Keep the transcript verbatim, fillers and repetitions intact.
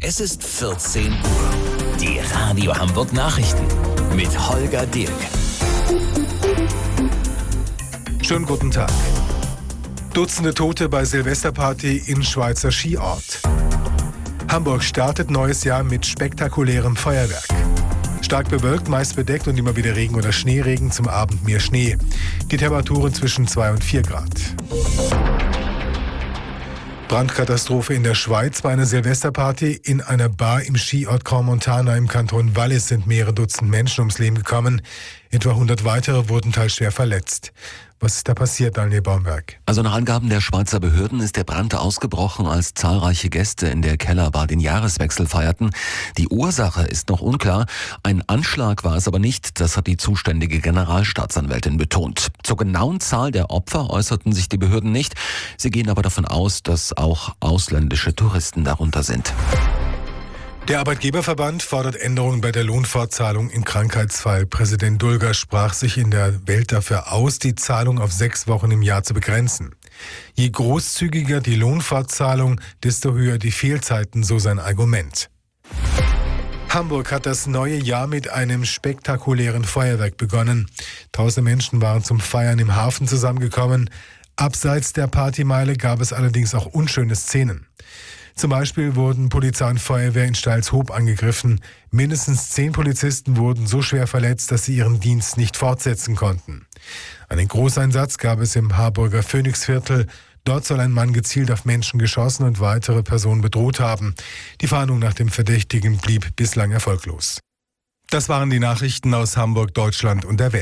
Es ist vierzehn Uhr. Die Radio Hamburg Nachrichten mit Holger Dirk. Schönen guten Tag. Dutzende Tote bei Silvesterparty in Schweizer Skiort. Hamburg startet neues Jahr mit spektakulärem Feuerwerk. Stark bewölkt, meist bedeckt und immer wieder Regen oder Schneeregen, zum Abend mehr Schnee. Die Temperaturen zwischen zwei und vier Grad. Brandkatastrophe in der Schweiz. Bei einer Silvesterparty in einer Bar im Skiort Crans-Montana im Kanton Wallis sind mehrere Dutzend Menschen ums Leben gekommen. Etwa hundert weitere wurden teils schwer verletzt. Was ist da passiert, Daniel Baumberg? Also nach Angaben der Schweizer Behörden ist der Brand ausgebrochen, als zahlreiche Gäste in der Kellerbar den Jahreswechsel feierten. Die Ursache ist noch unklar. Ein Anschlag war es aber nicht, das hat die zuständige Generalstaatsanwältin betont. Zur genauen Zahl der Opfer äußerten sich die Behörden nicht. Sie gehen aber davon aus, dass auch ausländische Touristen darunter sind. Der Arbeitgeberverband fordert Änderungen bei der Lohnfortzahlung im Krankheitsfall. Präsident Dulger sprach sich in der Welt dafür aus, die Zahlung auf sechs Wochen im Jahr zu begrenzen. Je großzügiger die Lohnfortzahlung, desto höher die Fehlzeiten, so sein Argument. Hamburg hat das neue Jahr mit einem spektakulären Feuerwerk begonnen. Tausende Menschen waren zum Feiern im Hafen zusammengekommen. Abseits der Partymeile gab es allerdings auch unschöne Szenen. Zum Beispiel wurden Polizei und Feuerwehr in Steilshoop angegriffen. Mindestens zehn Polizisten wurden so schwer verletzt, dass sie ihren Dienst nicht fortsetzen konnten. Einen Großeinsatz gab es im Harburger Phoenixviertel. Dort soll ein Mann gezielt auf Menschen geschossen und weitere Personen bedroht haben. Die Fahndung nach dem Verdächtigen blieb bislang erfolglos. Das waren die Nachrichten aus Hamburg, Deutschland und der Welt.